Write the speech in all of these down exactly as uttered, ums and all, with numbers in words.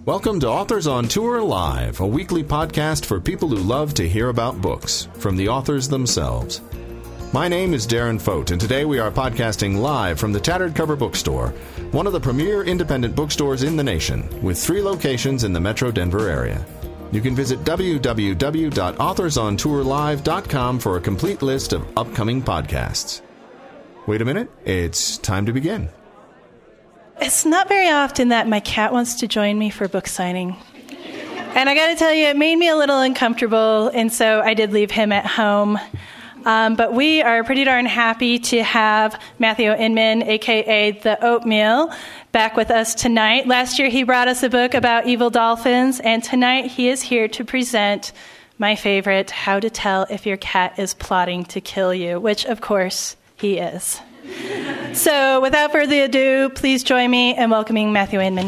Welcome to Authors on Tour Live, a weekly podcast for people who love to hear about books from the authors themselves. My name is Darren Fote, and today we are podcasting live from the Tattered Cover Bookstore, one of the premier independent bookstores in the nation, with three locations in the Metro Denver area. You can visit w w w dot authors on tour live dot com for a complete list of upcoming podcasts. Wait a minute, it's time to begin. It's not very often that my cat wants to join me for book signing. And I got to tell you, it made me a little uncomfortable, and so I did leave him at home. Um, but we are pretty darn happy to have Matthew Inman, a k a. The Oatmeal, back with us tonight. Last year he brought us a book about evil dolphins, and tonight he is here to present my favorite, How to Tell If Your Cat is Plotting to Kill You, which, of course, he is. So, without further ado, please join me in welcoming Matthew Inman.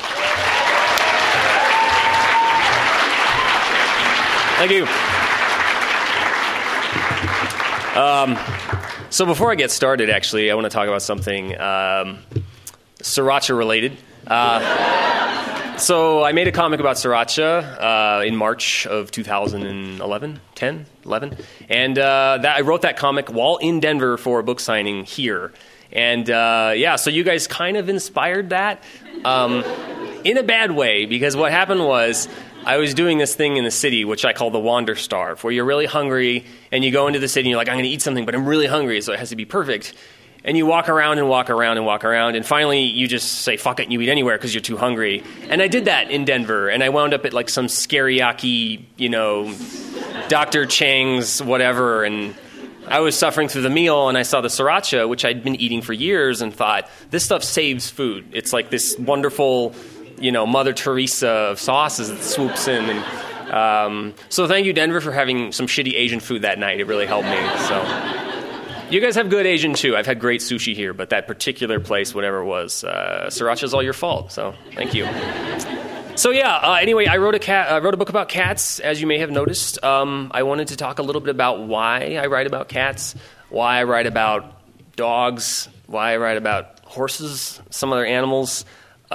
Thank you. Um, so before I get started, actually, I want to talk about something um, Sriracha related. Uh, so I made a comic about Sriracha uh, in March of two thousand eleven, ten, eleven, and uh, that, I wrote that comic while in Denver for a book signing here. And uh, yeah, so you guys kind of inspired that um, in a bad way, because what happened was I was doing this thing in the city, which I call the Wander Starve, where you're really hungry and you go into the city and you're like, I'm going to eat something, but I'm really hungry, so it has to be perfect. And you walk around and walk around and walk around, and finally you just say, fuck it, and you eat anywhere because you're too hungry. And I did that in Denver, and I wound up at like some scary-yaki, you know, Doctor Chang's whatever, and I was suffering through the meal, and I saw the Sriracha, which I'd been eating for years, and thought, this stuff saves food. It's like this wonderful, you know, Mother Teresa of sauces that swoops in. And um, so thank you, Denver, for having some shitty Asian food that night. It really helped me. So you guys have good Asian, too. I've had great sushi here, but that particular place, whatever it was, uh, Sriracha's all your fault. So thank you. So yeah, uh, anyway, I wrote a cat, uh, wrote a book about cats, as you may have noticed. Um, I wanted to talk a little bit about why I write about cats, why I write about dogs, why I write about horses, some other animals,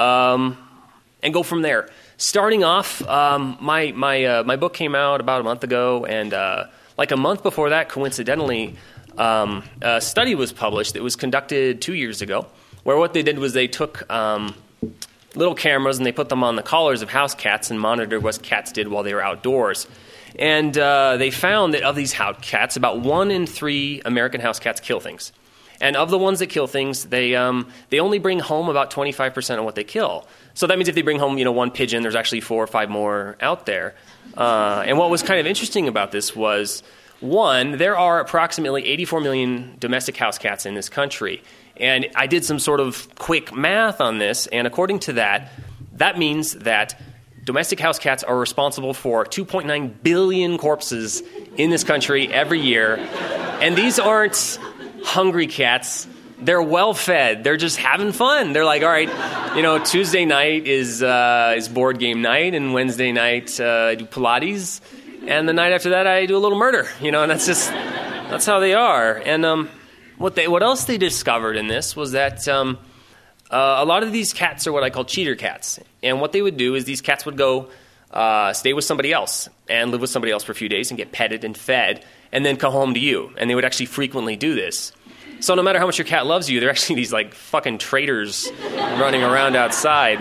um, and go from there. Starting off, um, my my uh, my book came out about a month ago, and uh, like a month before that, coincidentally, um, a study was published that was conducted two years ago, where what they did was they took Um, little cameras and they put them on the collars of house cats and monitored what cats did while they were outdoors. And uh, they found that of these house cats, about one in three American house cats kill things. And of the ones that kill things, they um, they only bring home about twenty-five percent of what they kill. So that means if they bring home, you know, one pigeon, there's actually four or five more out there. Uh, and what was kind of interesting about this was, one, there are approximately eighty-four million domestic house cats in this country. And I did some sort of quick math on this, and according to that, that means that domestic house cats are responsible for two point nine billion corpses in this country every year. And these aren't hungry cats. They're well-fed. They're just having fun. They're like, all right, you know, Tuesday night is uh, is board game night, and Wednesday night uh, I do Pilates, and the night after that I do a little murder, you know, and that's just, that's how they are. And um What they, what else they discovered in this was that um, uh, a lot of these cats are what I call cheater cats. And what they would do is these cats would go uh, stay with somebody else and live with somebody else for a few days and get petted and fed and then come home to you. And they would actually frequently do this. So no matter how much your cat loves you, they're actually these like fucking traitors running around outside.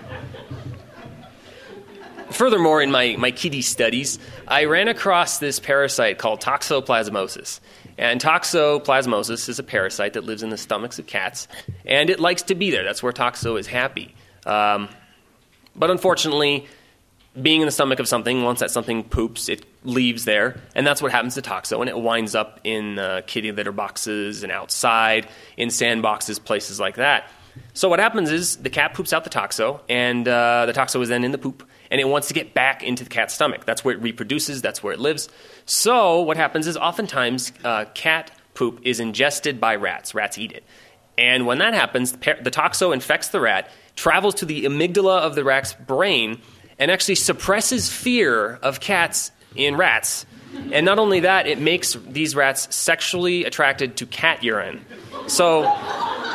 Furthermore, in my, my kitty studies, I ran across this parasite called toxoplasmosis. And toxoplasmosis is a parasite that lives in the stomachs of cats, and it likes to be there. That's where toxo is happy. Um, but unfortunately, being in the stomach of something, once that something poops, it leaves there, and that's what happens to toxo, and it winds up in uh, kitty litter boxes and outside, in sandboxes, places like that. So what happens is the cat poops out the toxo, and uh, the toxo is then in the poop, and it wants to get back into the cat's stomach. That's where it reproduces. That's where it lives. So what happens is oftentimes uh, cat poop is ingested by rats. Rats eat it. And when that happens, the toxo infects the rat, travels to the amygdala of the rat's brain, and actually suppresses fear of cats in rats. And not only that, it makes these rats sexually attracted to cat urine. So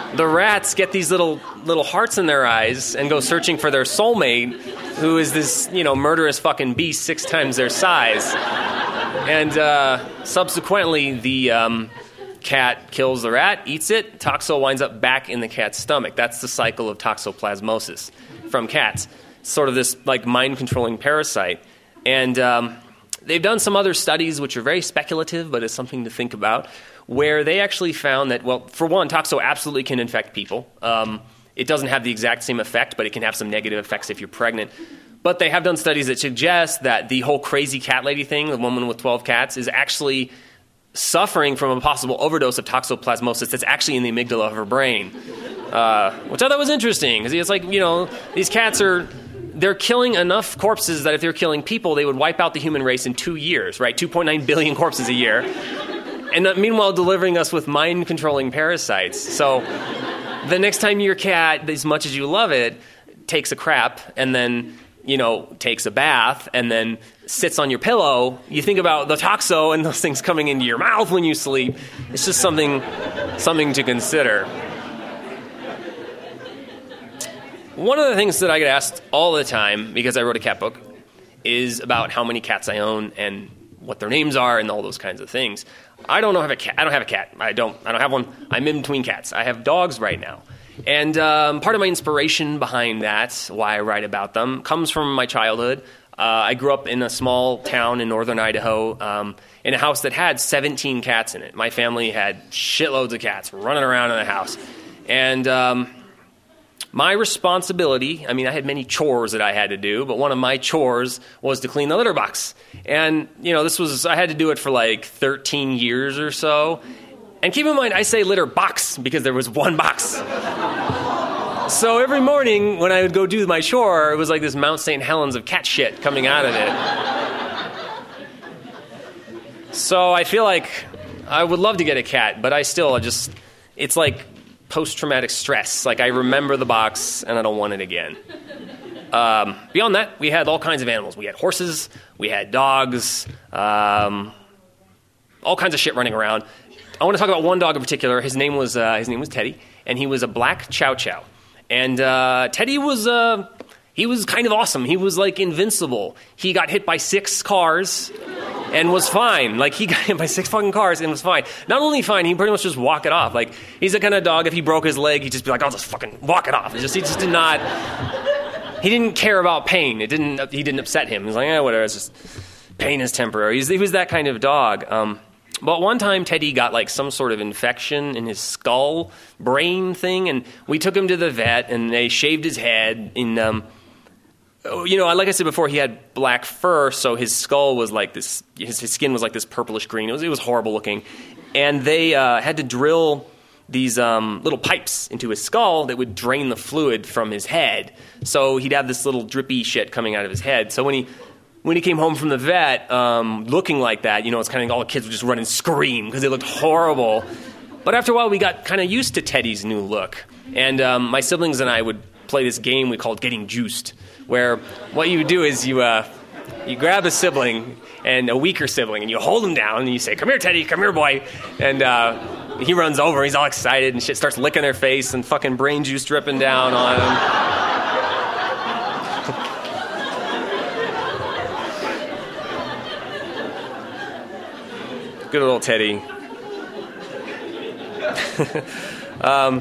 the rats get these little little hearts in their eyes and go searching for their soulmate, who is this, you know, murderous fucking beast six times their size. And uh, subsequently, the um, cat kills the rat, eats it, toxo winds up back in the cat's stomach. That's the cycle of toxoplasmosis from cats. Sort of this like mind-controlling parasite. And um, they've done some other studies which are very speculative, but it's something to think about, where they actually found that, well, for one, toxo absolutely can infect people. Um, it doesn't have the exact same effect, but it can have some negative effects if you're pregnant. But they have done studies that suggest that the whole crazy cat lady thing, the woman with twelve cats, is actually suffering from a possible overdose of toxoplasmosis that's actually in the amygdala of her brain, uh, which I thought was interesting, because it's like, you know, these cats are... they're killing enough corpses that if they're killing people, they would wipe out the human race in two years, right? two point nine billion corpses a year. And meanwhile, delivering us with mind-controlling parasites. So the next time your cat, as much as you love it, takes a crap and then, you know, takes a bath and then sits on your pillow, you think about the toxo and those things coming into your mouth when you sleep. It's just something, something to consider. One of the things that I get asked all the time, because I wrote a cat book, is about how many cats I own and what their names are and all those kinds of things. I don't know have a cat. I don't have a cat. I don't. I don't have one. I'm in between cats. I have dogs right now, and um, part of my inspiration behind that, why I write about them, comes from my childhood. Uh, I grew up in a small town in northern Idaho, um, in a house that had seventeen cats in it. My family had shitloads of cats running around in the house, and um, my responsibility, I mean, I had many chores that I had to do, but one of my chores was to clean the litter box. And, you know, this was, I had to do it for like thirteen years or so. And keep in mind, I say litter box because there was one box. So every morning when I would go do my chore, it was like this Mount Saint Helens of cat shit coming out of it. So I feel like I would love to get a cat, but I still just, it's like post-traumatic stress. Like, I remember the box, and I don't want it again. Um, beyond that, we had all kinds of animals. We had horses, we had dogs, um, all kinds of shit running around. I want to talk about one dog in particular. His name was uh, his name was Teddy, and he was a black Chow Chow. And uh, Teddy was uh, he was kind of awesome. He was like invincible. He got hit by six cars and was fine. Like, he got hit by six fucking cars and was fine. Not only fine, he pretty much just walk it off. Like, he's the kind of dog, if he broke his leg, he'd just be like, I'll just fucking walk it off. It's just, he just did not, he didn't care about pain. It didn't, he didn't upset him. He was like, eh, whatever, it's just, pain is temporary. He's, he was that kind of dog. Um, but one time, Teddy got like some sort of infection in his skull, brain thing, and we took him to the vet, and they shaved his head in, um, you know, like I said before, he had black fur, so his skull was like this, his, his skin was like this purplish green. It was, it was horrible looking. And they uh, had to drill these um, little pipes into his skull that would drain the fluid from his head. So he'd have this little drippy shit coming out of his head. So when he when he came home from the vet um, looking like that, you know, it's kind of all the kids would just run and scream because they looked horrible. But after a while, we got kind of used to Teddy's new look. And um, my siblings and I would play this game we called Getting Juiced, where what you would do is you uh, you grab a sibling, and a weaker sibling, and you hold him down, and you say, come here, Teddy, come here, boy. And uh, he runs over, he's all excited, and shit starts licking their face, and fucking brain juice dripping down on him. Good old Teddy. um,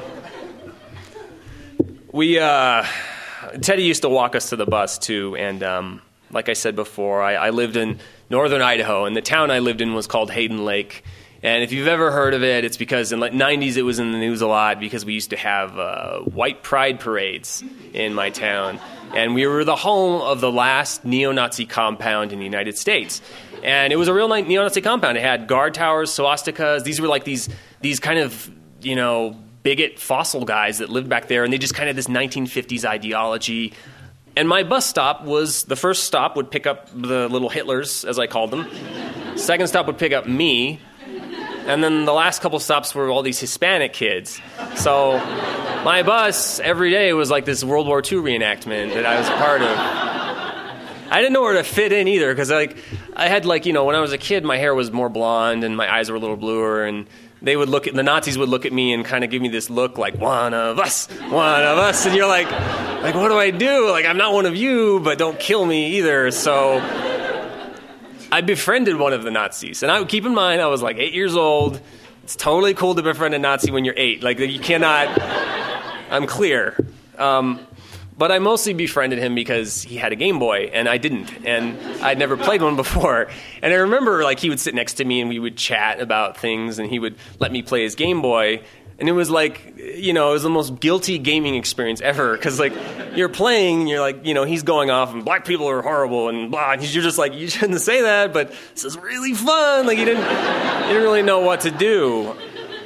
we... Uh, Teddy used to walk us to the bus, too, and um, like I said before, I, I lived in northern Idaho, and the town I lived in was called Hayden Lake. And if you've ever heard of it, it's because in the nineties it was in the news a lot because we used to have uh, white pride parades in my town. And we were the home of the last neo-Nazi compound in the United States. And it was a real neo-Nazi compound. It had guard towers, swastikas. These were like these these kind of, you know, bigot fossil guys that lived back there, and they just kind of this nineteen fifties ideology. And my bus stop was, the first stop would pick up the little Hitlers, as I called them. Second stop would pick up me. And then the last couple stops were all these Hispanic kids. So my bus every day was like this World War Two reenactment that I was a part of. I didn't know where to fit in either, because like I had like, you know, when I was a kid, my hair was more blonde and my eyes were a little bluer, and they would look at, the Nazis would look at me and kind of give me this look like, one of us, one of us. And you're like, like, what do I do? Like, I'm not one of you, but don't kill me either. So I befriended one of the Nazis. And I would keep in mind, I was like eight years old. It's totally cool to befriend a Nazi when you're eight. Like, you cannot, I'm clear. Um, but I mostly befriended him because he had a Game Boy, and I didn't. And I'd never played one before. And I remember, like, he would sit next to me, and we would chat about things, and he would let me play his Game Boy. And it was like, you know, it was the most guilty gaming experience ever. Because, like, you're playing, and you're like, you know, he's going off, and black people are horrible, and blah. And you're just like, you shouldn't say that, but this is really fun. Like, you didn't, you didn't really know what to do.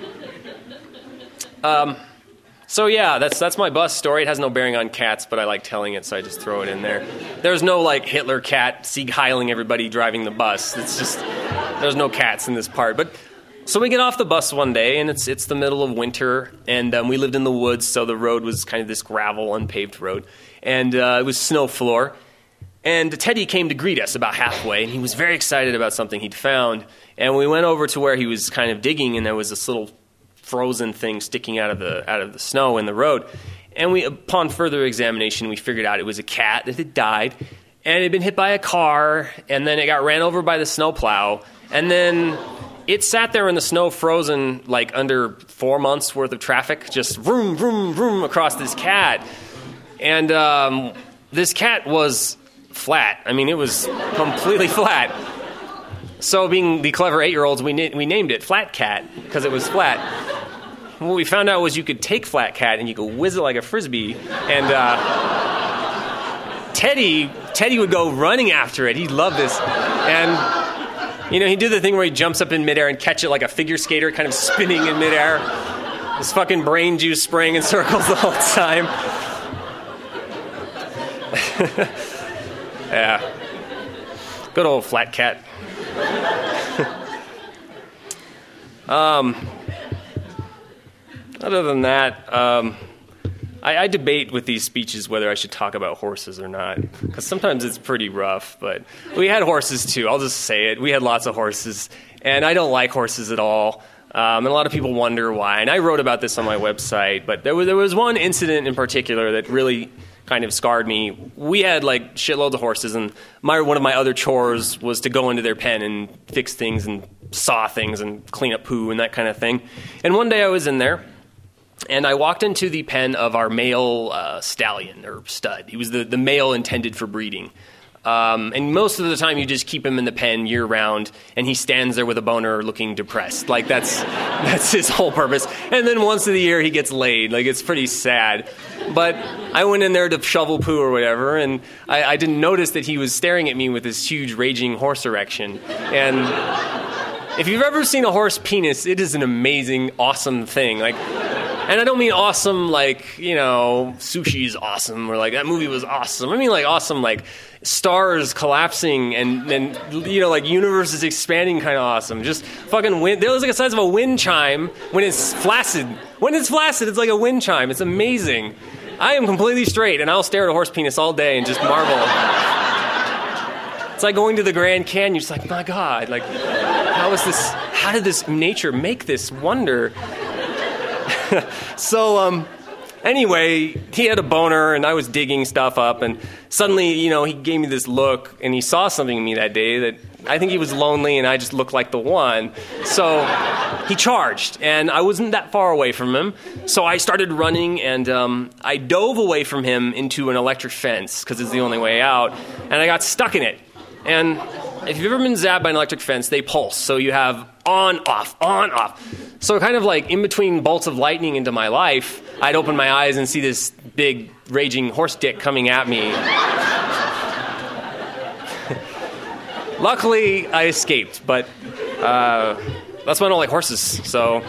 Um, so, yeah, that's that's my bus story. It has no bearing on cats, but I like telling it, so I just throw it in there. There's no, like, Hitler cat Sieg Heiling everybody driving the bus. It's just, there's no cats in this part. But so we get off the bus one day, and it's it's the middle of winter, and um, we lived in the woods, so the road was kind of this gravel, unpaved road, and uh, it was snow floor. And Teddy came to greet us about halfway, and he was very excited about something he'd found. And we went over to where he was kind of digging, and there was this little frozen thing sticking out of the out of the snow in the road. And we, upon further examination, we figured out it was a cat that had died, and it had been hit by a car, and then it got ran over by the snowplow, and then it sat there in the snow frozen like under four months worth of traffic, just vroom, vroom, vroom across this cat. And um, this cat was flat. I mean, it was completely flat. So being the clever eight-year-olds, we, na- we named it Flat Cat because it was flat. What we found out was you could take Flat Cat and you could whiz it like a Frisbee. And uh, Teddy, Teddy would go running after it. He loved this. And, you know, he'd do the thing where he jumps up in midair and catch it like a figure skater, kind of spinning in midair. His fucking brain juice spraying in circles the whole time. Yeah. Good old Flat Cat. um, other than that, um, I, I debate with these speeches whether I should talk about horses or not, because sometimes it's pretty rough, but we had horses too. I'll just say it. We had lots of horses, and I don't like horses at all. Um, and a lot of people wonder why, and I wrote about this on my website, but there was, there was one incident in particular that really kind of scarred me. We had like shitloads of horses, and my one of my other chores was to go into their pen and fix things and saw things and clean up poo and that kind of thing. And one day I was in there, and I walked into the pen of our male uh, stallion or stud. He was the, the male intended for breeding. Um, and most of the time you just keep him in the pen year round, and he stands there with a boner looking depressed. Like that's that's his whole purpose. And then once of the year he gets laid. Like it's pretty sad. But I went in there to shovel poo or whatever, and I, I didn't notice that he was staring at me with this huge raging horse erection. And if you've ever seen a horse penis, it is an amazing, awesome thing. Like, and I don't mean awesome like, you know, sushi is awesome, or like that movie was awesome. I mean like awesome like stars collapsing and, and you know, like universes expanding kind of awesome. Just fucking wind. It was like the size of a wind chime when it's flaccid. When it's flaccid, it's like a wind chime. It's amazing. I am completely straight, and I'll stare at a horse penis all day and just marvel. It's like going to the Grand Canyon. You're just like, my God, like, how is this? How did this nature make this wonder? so, um, anyway, he had a boner, and I was digging stuff up, and suddenly, you know, he gave me this look, and he saw something in me that day that I think he was lonely, and I just looked like the one. So he charged, and I wasn't that far away from him. So I started running, and um, I dove away from him into an electric fence, because it's the only way out, and I got stuck in it. And if you've ever been zapped by an electric fence, they pulse. So you have on, off, on, off. So kind of like in between bolts of lightning into my life, I'd open my eyes and see this big, raging horse dick coming at me. Luckily, I escaped, but uh, that's why I don't like horses, so...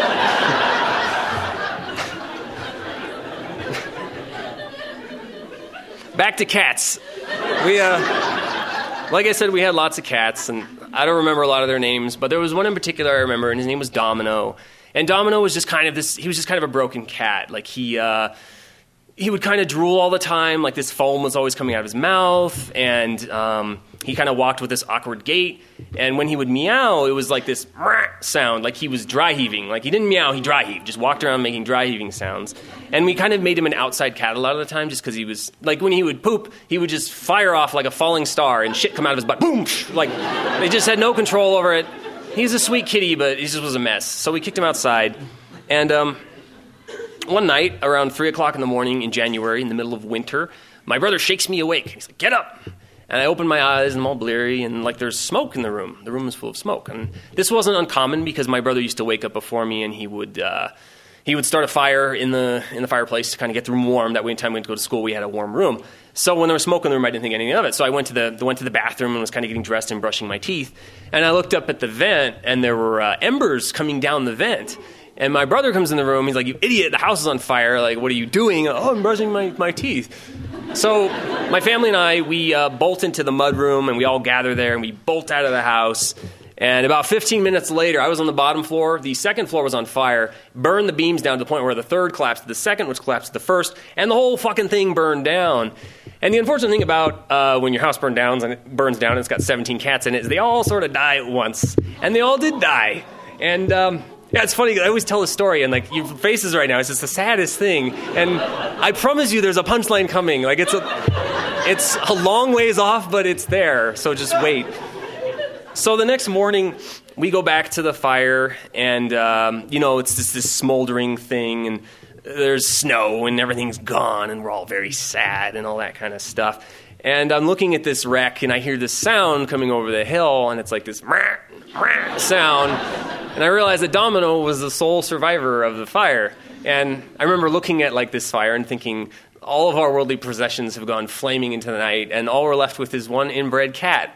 Back to cats. We, uh... Like I said, we had lots of cats, and I don't remember a lot of their names, but there was one in particular I remember, and his name was Domino. And Domino was just kind of this, he was just kind of a broken cat. Like he, uh, he would kind of drool all the time, like this foam was always coming out of his mouth, and um, he kind of walked with this awkward gait, and when he would meow, it was like this sound, like he was dry heaving. Like he didn't meow, he dry heaved, just walked around making dry heaving sounds. And we kind of made him an outside cat a lot of the time just because he was, like when he would poop, he would just fire off like a falling star and shit come out of his butt, boom, like they just had no control over it. He's a sweet kitty, but he just was a mess. So we kicked him outside, and um, one night, around three o'clock in the morning in January, in the middle of winter, my brother shakes me awake. He's like, get up. And I open my eyes, and I'm all bleary, and like there's smoke in the room. The room is full of smoke. And this wasn't uncommon because my brother used to wake up before me, and he would uh, he would start a fire in the in the fireplace to kind of get the room warm. That way, anytime we went to go to school, we had a warm room. So when there was smoke in the room, I didn't think anything of it. So I went to the went to the bathroom and was kind of getting dressed and brushing my teeth. And I looked up at the vent, and there were uh, embers coming down the vent. And my brother comes in the room. He's like, you idiot, the house is on fire. Like, what are you doing? Oh, I'm brushing my, my teeth. So my family and I, we uh, bolt into the mudroom, and we all gather there, and we bolt out of the house. And about fifteen minutes later, I was on the bottom floor. The second floor was on fire, burned the beams down to the point where the third collapsed to the second, which collapsed to the first, and the whole fucking thing burned down. And the unfortunate thing about uh, when your house burns down, and it burns down and it's got seventeen cats in it, is they all sort of die at once. And they all did die. And... Um, Yeah, it's funny. I always tell a story, and like your faces right now, it's just the saddest thing. And I promise you, there's a punchline coming. Like it's a, it's a long ways off, but it's there. So just wait. So the next morning, we go back to the fire, and um, you know, it's just this smoldering thing, and there's snow, and everything's gone, and we're all very sad, and all that kind of stuff. And I'm looking at this wreck, and I hear this sound coming over the hill, and it's like this sound. And I realized that Domino was the sole survivor of the fire. And I remember looking at like this fire and thinking, all of our worldly possessions have gone flaming into the night, and all we're left with is one inbred cat.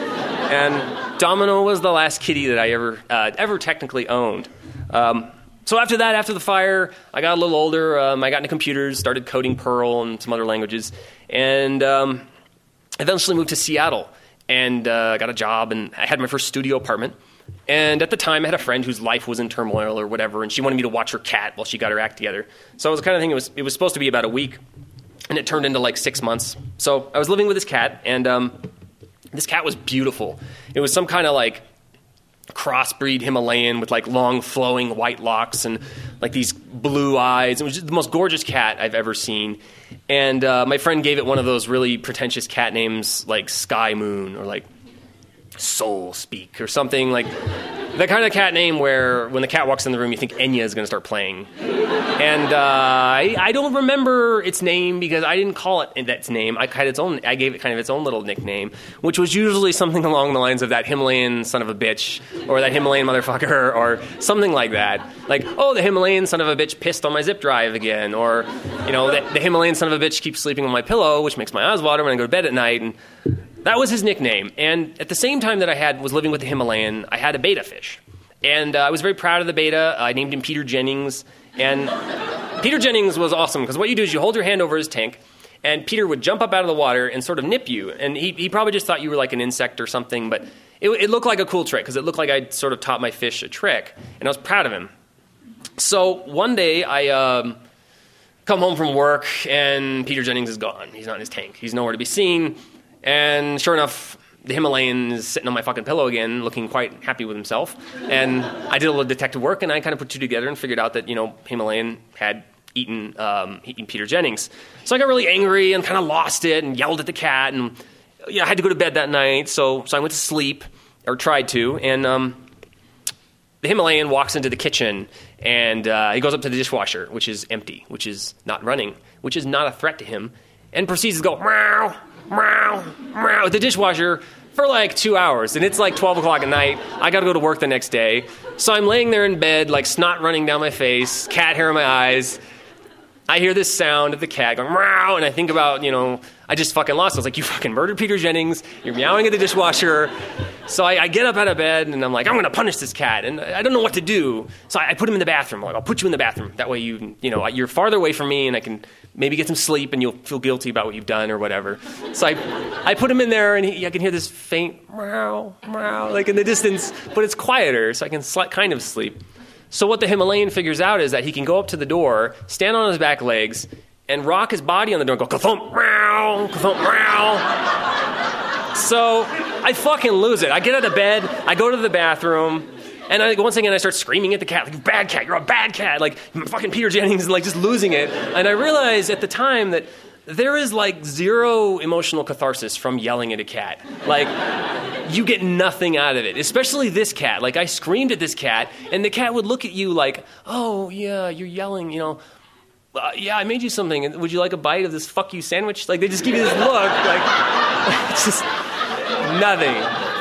And Domino was the last kitty that I ever uh, ever technically owned. Um, so after that, after the fire, I got a little older. Um, I got into computers, started coding Perl and some other languages, and um, eventually moved to Seattle and uh, got a job, and I had my first studio apartment. And at the time, I had a friend whose life was in turmoil or whatever, and she wanted me to watch her cat while she got her act together. So I was the kind of thing, it was, it was supposed to be about a week, and it turned into like six months. So I was living with this cat, and um, this cat was beautiful. It was some kind of like crossbreed Himalayan with like long flowing white locks and like these blue eyes. It was just the most gorgeous cat I've ever seen. And uh, my friend gave it one of those really pretentious cat names like Sky Moon or like Soul Speak or something, like the kind of cat name where when the cat walks in the room you think Enya is going to start playing. And uh, I, I don't remember its name because I didn't call it its name. I had its own. I gave it kind of its own little nickname, which was usually something along the lines of that Himalayan son of a bitch or that Himalayan motherfucker or something like that. Like, oh, the Himalayan son of a bitch pissed on my zip drive again, or you know, the, the Himalayan son of a bitch keeps sleeping on my pillow, which makes my eyes water when I go to bed at night. And that was his nickname. And at the same time that I had was living with the Himalayan, I had a betta fish. And uh, I was very proud of the betta. I named him Peter Jennings. And Peter Jennings was awesome because what you do is you hold your hand over his tank, and Peter would jump up out of the water and sort of nip you. And he, he probably just thought you were like an insect or something, but it, it looked like a cool trick because it looked like I'd sort of taught my fish a trick. And I was proud of him. So one day I um, come home from work, and Peter Jennings is gone. He's not in his tank. He's nowhere to be seen. And sure enough, the Himalayan is sitting on my fucking pillow again, looking quite happy with himself. And I did a little detective work, and I kind of put two together and figured out that, you know, Himalayan had eaten, um, eaten Peter Jennings. So I got really angry and kind of lost it and yelled at the cat. And you know, I had to go to bed that night, so so I went to sleep, or tried to. And um, the Himalayan walks into the kitchen, and uh, he goes up to the dishwasher, which is empty, which is not running, which is not a threat to him, and proceeds to go, meow, meow, meow, at the dishwasher for like two hours. And it's like twelve o'clock at night. I got to go to work the next day. So I'm laying there in bed, like snot running down my face, cat hair in my eyes. I hear this sound of the cat going, meow, and I think about, you know, I just fucking lost. I was like, you fucking murdered Peter Jennings. You're meowing at the dishwasher. So I, I get up out of bed, and I'm like, I'm going to punish this cat. And I don't know what to do. So I, I put him in the bathroom. I'm like, I'll put you in the bathroom. That way you, you know, you're farther away from me, and I can maybe get some sleep, and you'll feel guilty about what you've done or whatever. So I, I put him in there, and he, I can hear this faint meow, meow, like in the distance, but it's quieter, so I can sl- kind of sleep. So what the Himalayan figures out is that he can go up to the door, stand on his back legs, and rock his body on the door and go, ka-thump, meow, ka-thump, meow. So I fucking lose it. I get out of bed, I go to the bathroom, and I, once again I start screaming at the cat, like, bad cat, you're a bad cat, like, fucking Peter Jennings, like, just losing it. And I realized at the time that there is, like, zero emotional catharsis from yelling at a cat. Like, you get nothing out of it, especially this cat. Like, I screamed at this cat, and the cat would look at you like, oh, yeah, you're yelling, you know. Uh, yeah, I made you something. Would you like a bite of this fuck you sandwich? Like, they just give you this look. Like, it's just nothing.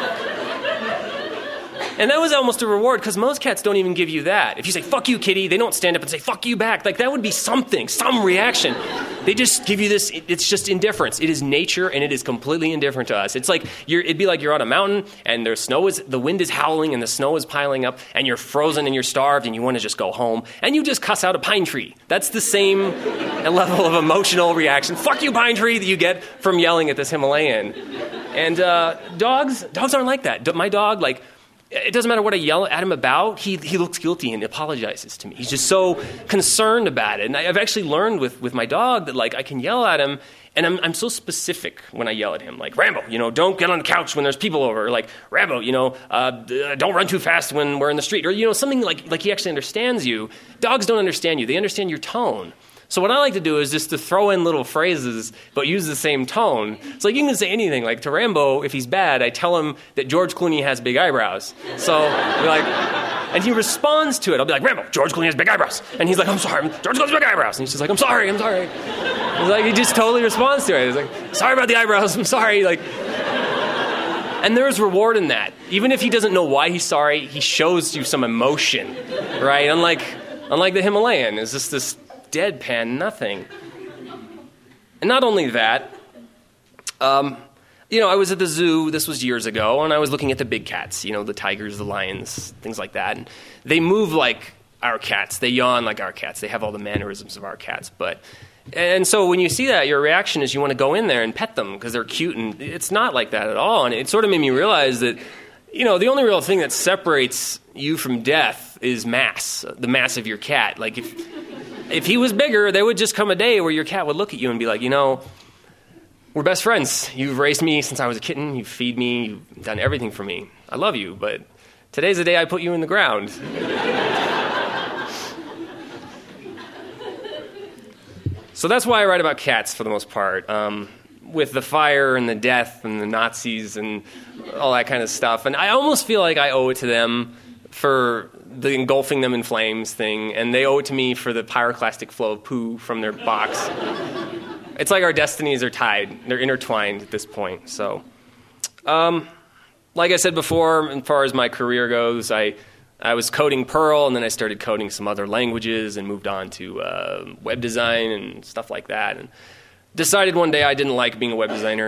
And that was almost a reward, because most cats don't even give you that. If you say, fuck you, kitty, they don't stand up and say, fuck you back. Like, that would be something, some reaction. They just give you this, it's just indifference. It is nature, and it is completely indifferent to us. It's like, you're, it'd be like you're on a mountain, and there's snow is, the wind is howling, and the snow is piling up, and you're frozen, and you're starved, and you want to just go home, and you just cuss out a pine tree. That's the same level of emotional reaction, fuck you, pine tree, that you get from yelling at this Himalayan. And uh, dogs, dogs aren't like that. My dog, like, it doesn't matter what I yell at him about, he he looks guilty and apologizes to me. He's just so concerned about it. And I, I've actually learned with, with my dog that, like, I can yell at him, and I'm I'm so specific when I yell at him. Like, Rambo, you know, don't get on the couch when there's people over. Or like, Rambo, you know, uh, don't run too fast when we're in the street. Or, you know, something like, like he actually understands you. Dogs don't understand you. They understand your tone. So what I like to do is just to throw in little phrases, but use the same tone. It's like, you can say anything. Like, to Rambo, if he's bad, I tell him that George Clooney has big eyebrows. So, we're like, and he responds to it. I'll be like, Rambo, George Clooney has big eyebrows. And he's like, I'm sorry, George Clooney has big eyebrows. And he's just like, I'm sorry, I'm sorry. He's like, he just totally responds to it. He's like, sorry about the eyebrows, I'm sorry. Like, and there's reward in that. Even if he doesn't know why he's sorry, he shows you some emotion, right? Unlike, unlike the Himalayan, it's just this deadpan nothing. And not only that, um, you know, I was at the zoo, this was years ago, and I was looking at the big cats, you know, the tigers, the lions, things like that. And they move like our cats. They yawn like our cats. They have all the mannerisms of our cats. But, and so when you see that, your reaction is you want to go in there and pet them because they're cute, and it's not like that at all. And it sort of made me realize that, you know, the only real thing that separates you from death is mass, the mass of your cat. Like, if If he was bigger, there would just come a day where your cat would look at you and be like, you know, we're best friends. You've raised me since I was a kitten. You feed me. You've done everything for me. I love you, but today's the day I put you in the ground. So that's why I write about cats for the most part, um, with the fire and the death and the Nazis and all that kind of stuff. And I almost feel like I owe it to them for the engulfing them in flames thing, and they owe it to me for the pyroclastic flow of poo from their box. It's like our destinies are tied. They're intertwined at this point. So, um, like I said before, as far as my career goes, I I was coding Perl, and then I started coding some other languages and moved on to uh, web design and stuff like that. And decided one day I didn't like being a web designer.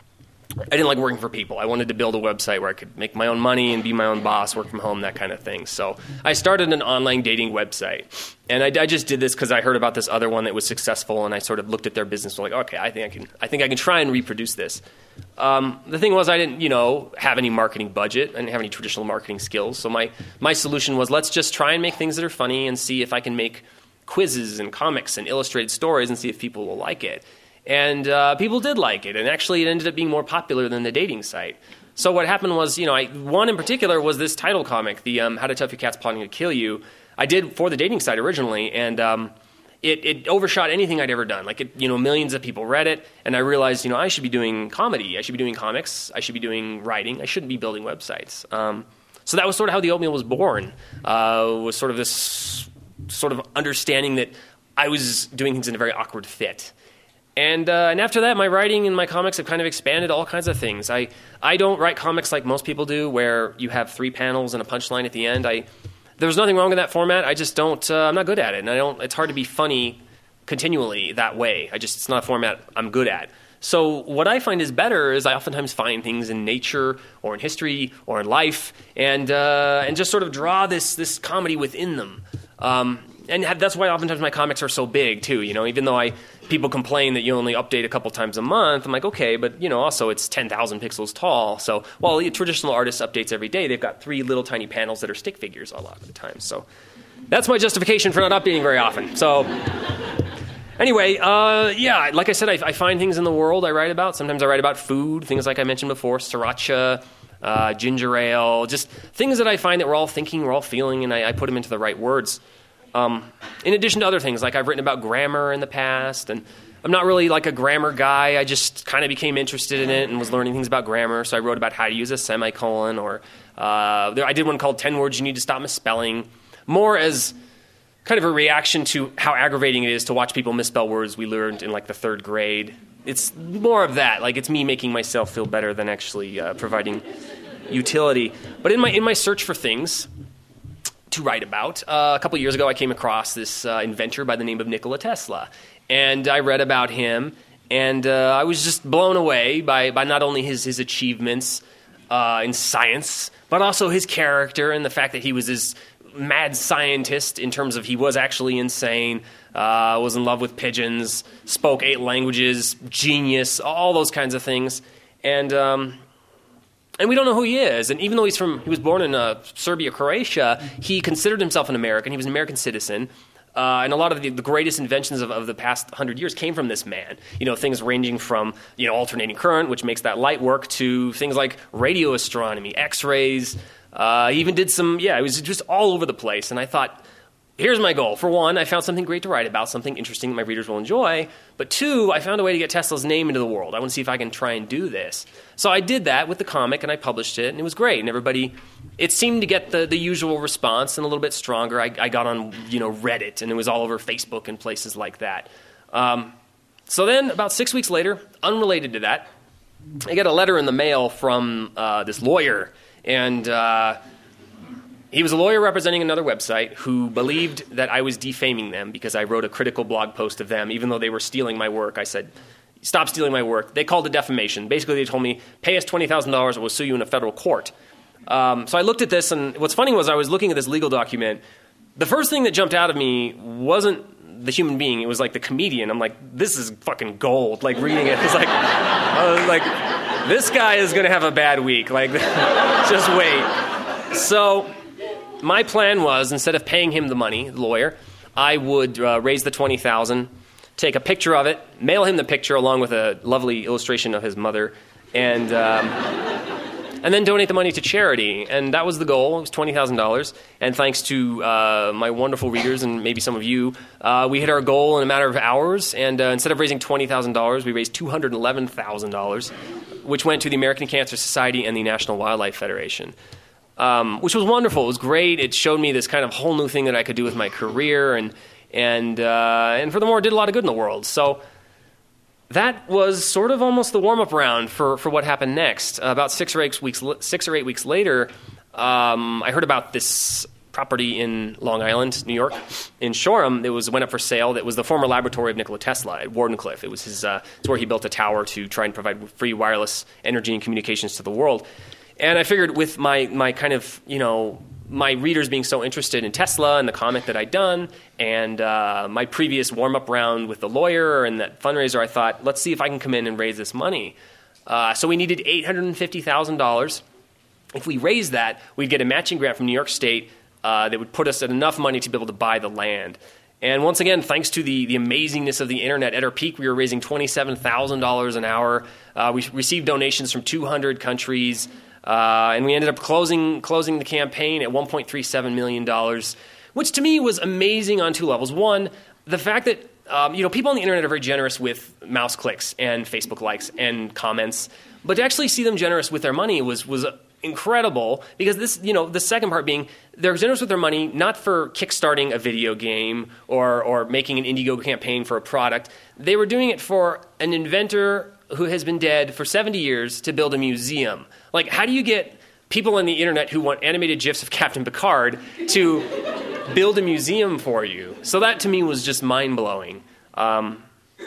I didn't like working for people. I wanted to build a website where I could make my own money and be my own boss, work from home, that kind of thing. So I started an online dating website. And I, I just did this because I heard about this other one that was successful, and I sort of looked at their business and was like, okay, I think I can I think I can try and reproduce this. Um, the thing was, I didn't, you know, have any marketing budget. I didn't have any traditional marketing skills. So my, my solution was, let's just try and make things that are funny and see if I can make quizzes and comics and illustrated stories and see if people will like it. And uh, people did like it, and actually it ended up being more popular than the dating site. So what happened was, you know, I, one in particular was this title comic, the um, How to Tell If Your Cat's Plotting to Kill You. I did for the dating site originally, and um, it, it overshot anything I'd ever done. Like, it, you know, millions of people read it, and I realized, you know, I should be doing comedy. I should be doing comics. I should be doing writing. I shouldn't be building websites. Um, so that was sort of how the Oatmeal was born, uh, was sort of this sort of understanding that I was doing things in a very awkward fit. And uh, and after that, my writing and my comics have kind of expanded all kinds of things. I, I don't write comics like most people do, where you have three panels and a punchline at the end. I there's nothing wrong with that format. I just don't. Uh, I'm not good at it, and I don't. It's hard to be funny continually that way. I just it's not a format I'm good at. So what I find is better is I oftentimes find things in nature or in history or in life, and uh, and just sort of draw this this comedy within them. Um, And that's why oftentimes my comics are so big, too. You know, even though I people complain that you only update a couple times a month, I'm like, okay, but, you know, also it's ten thousand pixels tall. So while a traditional artist updates every day, they've got three little tiny panels that are stick figures a lot of the time. So that's my justification for not updating very often. So Anyway, uh, yeah, like I said, I, I find things in the world I write about. Sometimes I write about food, things like I mentioned before, sriracha, uh, ginger ale, just things that I find that we're all thinking, we're all feeling, and I, I put them into the right words. Um, in addition to other things, like I've written about grammar in the past, and I'm not really like a grammar guy. I just kind of became interested in it and was learning things about grammar, so I wrote about how to use a semicolon, or uh, there, I did one called ten words You Need to Stop Misspelling, more as kind of a reaction to how aggravating it is to watch people misspell words we learned in like the third grade. It's more of that. Like it's me making myself feel better than actually uh, providing utility. But in my in my search for things to write about, uh, a couple years ago I came across this uh, inventor by the name of Nikola Tesla. And I read about him, and uh, I was just blown away by, by not only his, his achievements uh, in science, but also his character and the fact that he was this mad scientist in terms of he was actually insane, uh, was in love with pigeons, spoke eight languages, genius, all those kinds of things. And um, and we don't know who he is. And even though he's from, he was born in uh, Serbia, Croatia, he considered himself an American. He was an American citizen. Uh, and a lot of the, the greatest inventions of, of the past hundred years came from this man. You know, things ranging from, you know, alternating current, which makes that light work, to things like radio astronomy, X-rays. Uh, he even did some, yeah, it was just all over the place. And I thought, here's my goal. For one, I found something great to write about, something interesting that my readers will enjoy. But two, I found a way to get Tesla's name into the world. I want to see if I can try and do this. So I did that with the comic, and I published it, and it was great. And everybody, it seemed to get the, the usual response, and a little bit stronger. I, I got on, you know, Reddit, and it was all over Facebook and places like that. Um, so then, about six weeks later, unrelated to that, I get a letter in the mail from uh, this lawyer. And uh, he was a lawyer representing another website who believed that I was defaming them because I wrote a critical blog post of them, even though they were stealing my work. I said, stop stealing my work. They called it defamation. Basically, they told me, pay us twenty thousand dollars or we'll sue you in a federal court. Um, so I looked at this, and what's funny was I was looking at this legal document. The first thing that jumped out of me wasn't the human being. It was like the comedian. I'm like, this is fucking gold. Like, reading it, it's like, I was like, this guy is going to have a bad week. Like, just wait. So my plan was, instead of paying him the money, the lawyer, I would uh, raise the twenty thousand dollars, take a picture of it, mail him the picture along with a lovely illustration of his mother, and um, and then donate the money to charity. And that was the goal. It was twenty thousand dollars. And thanks to uh, my wonderful readers and maybe some of you, uh, we hit our goal in a matter of hours. And uh, instead of raising twenty thousand dollars, we raised two hundred eleven thousand dollars, which went to the American Cancer Society and the National Wildlife Federation, um, which was wonderful. It was great. It showed me this kind of whole new thing that I could do with my career. And, and, uh, and furthermore, it did a lot of good in the world. So that was sort of almost the warm-up round for, for what happened next. Uh, about six or eight weeks, six or eight weeks later, um, I heard about this property in Long Island, New York, in Shoreham. It was went up for sale. That was the former laboratory of Nikola Tesla at Wardenclyffe. It was his. Uh, it's where he built a tower to try and provide free wireless energy and communications to the world. And I figured, with my my kind of you know my readers being so interested in Tesla and the comic that I'd done, and uh, my previous warm-up round with the lawyer and that fundraiser, I thought, let's see if I can come in and raise this money. Uh, so we needed eight hundred fifty thousand dollars. If we raised that, we'd get a matching grant from New York State uh, that would put us at enough money to be able to buy the land. And once again, thanks to the, the amazingness of the internet, at our peak, we were raising twenty-seven thousand dollars an hour. Uh, we received donations from two hundred countries. Uh, and we ended up closing closing the campaign at one point three seven million dollars, which to me was amazing on two levels. One, the fact that um, you know people on the internet are very generous with mouse clicks and Facebook likes and comments, but to actually see them generous with their money was was incredible. Because this, you know, the second part being they're generous with their money not for kickstarting a video game or or making an Indiegogo campaign for a product. They were doing it for an inventor who has been dead for seventy years to build a museum. Like, how do you get people on the internet who want animated GIFs of Captain Picard to build a museum for you? So that, to me, was just mind-blowing. Um,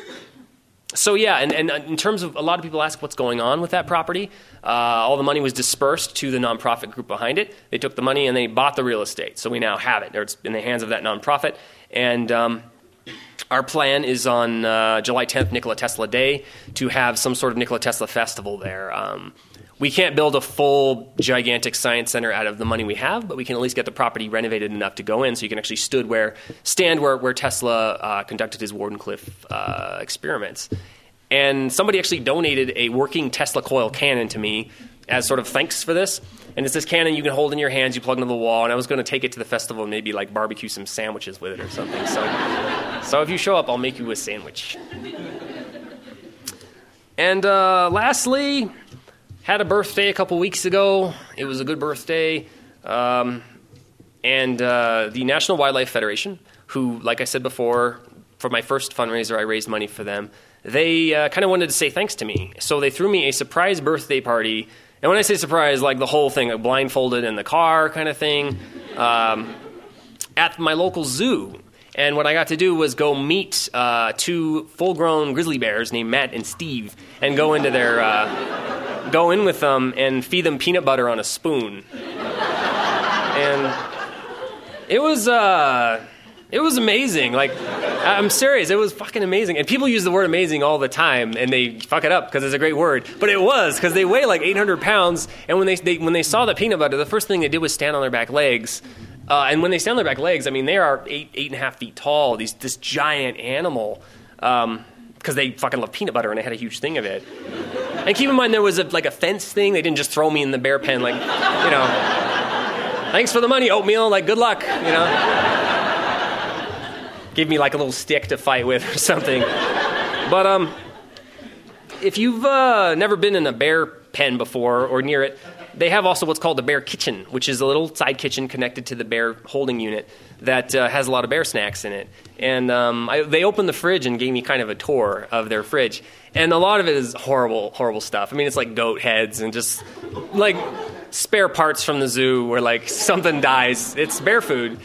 so, yeah, and, and in terms of, a lot of people ask what's going on with that property. Uh, all the money was dispersed to the nonprofit group behind it. They took the money and they bought the real estate. So we now have it. It's in the hands of that nonprofit. And um, our plan is on uh, July tenth, Nikola Tesla Day, to have some sort of Nikola Tesla festival there. Um, we can't build a full, gigantic science center out of the money we have, but we can at least get the property renovated enough to go in so you can actually stood where, stand where, where Tesla uh, conducted his Wardenclyffe uh, experiments. And somebody actually donated a working Tesla coil cannon to me as sort of thanks for this. And it's this cannon you can hold in your hands, you plug into the wall, and I was going to take it to the festival and maybe like barbecue some sandwiches with it or something. So, so if you show up, I'll make you a sandwich. And uh, lastly, had a birthday a couple weeks ago. It was a good birthday. Um, and uh, the National Wildlife Federation, who, like I said before, for my first fundraiser, I raised money for them. They uh, kind of wanted to say thanks to me. So they threw me a surprise birthday party. And when I say surprise, like the whole thing, like blindfolded in the car kind of thing, um, at my local zoo. And what I got to do was go meet uh, two full-grown grizzly bears named Matt and Steve and go into their... Uh, go in with them and feed them peanut butter on a spoon. And it was uh, it was amazing. Like, I'm serious, it was fucking amazing. And people use the word amazing all the time, and they fuck it up because it's a great word. But it was, because they weigh like eight hundred pounds, and when they, they when they saw the peanut butter, the first thing they did was stand on their back legs. Uh, and when they stand on their back legs, I mean, they are eight, eight and a half feet tall, these this giant animal. Um, because they fucking love peanut butter, and I had a huge thing of it. And keep in mind, there was a, like a fence thing. They didn't just throw me in the bear pen, like, you know, thanks for the money, oatmeal, like, good luck, you know. Give me like a little stick to fight with or something. But um, if you've uh, never been in a bear pen before or near it, they have also what's called the bear kitchen, which is a little side kitchen connected to the bear holding unit that uh, has a lot of bear snacks in it. And um, I, they opened the fridge and gave me kind of a tour of their fridge. And a lot of it is horrible, horrible stuff. I mean, it's like goat heads and just like spare parts from the zoo where like something dies. It's bear food.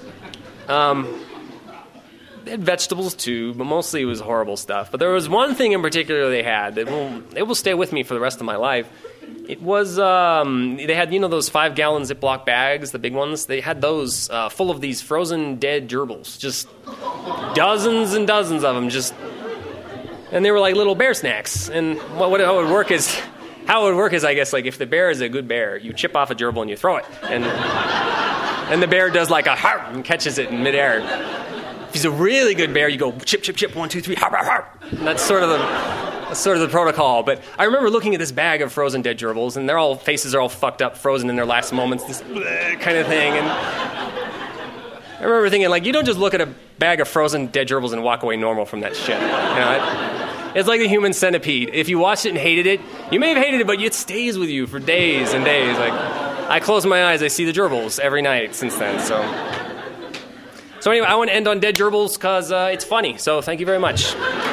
Um, they had vegetables too, but mostly it was horrible stuff. But there was one thing in particular they had that will, it will stay with me for the rest of my life. It was, um, they had, you know, those five-gallon Ziploc bags, the big ones? They had those uh, full of these frozen dead gerbils. Just dozens and dozens of them. Just, and they were like little bear snacks. And what, what how it would work is, how it would work is, I guess, like if the bear is a good bear, you chip off a gerbil and you throw it. And, and the bear does like a harp and catches it in midair. If he's a really good bear, you go chip, chip, chip, one, two, three, harp, harp, harp. And that's sort of the... That's sort of the protocol. But I remember looking at this bag of frozen dead gerbils, and their all faces are all fucked up, frozen in their last moments, this kind of thing. And I remember thinking, like, you don't just look at a bag of frozen dead gerbils and walk away normal from that shit. You know, it, it's like the human centipede. If you watched it and hated it, you may have hated it, but it stays with you for days and days. Like, I close my eyes, I see the gerbils every night since then. So, so anyway, I want to end on dead gerbils because uh, it's funny. So thank you very much.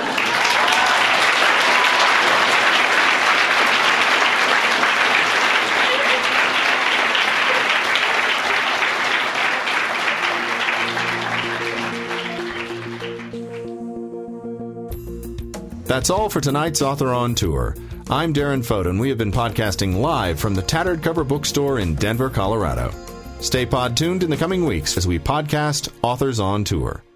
That's all for tonight's Author on Tour. I'm Darren Fote, and we have been podcasting live from the Tattered Cover Bookstore in Denver, Colorado. Stay pod tuned in the coming weeks as we podcast Authors on Tour.